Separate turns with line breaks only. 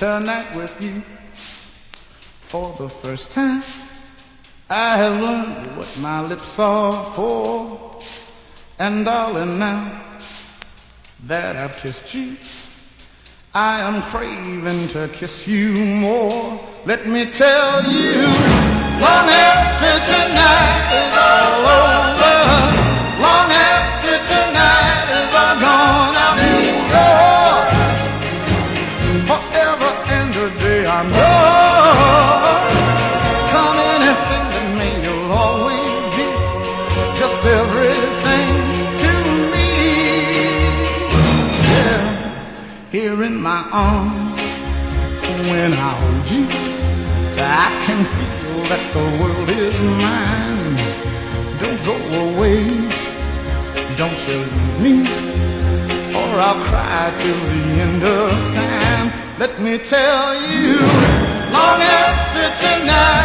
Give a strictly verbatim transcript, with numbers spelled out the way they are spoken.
Tonight with you, for the first time, I have learned what my lips are for. And darling, now that I've kissed you, I am craving to kiss you more. Let me tell you, long after tonight is all over, long after tonight is all gone, I'll be yours forever and a day. I'm yours. Come anything that may, you'll always be just everything to me. Yeah, here in my arms, when I hold you, I can feel that the world is mine. Don't go away, don't you leave me, or I'll cry till the end of time. Let me tell you, long after tonight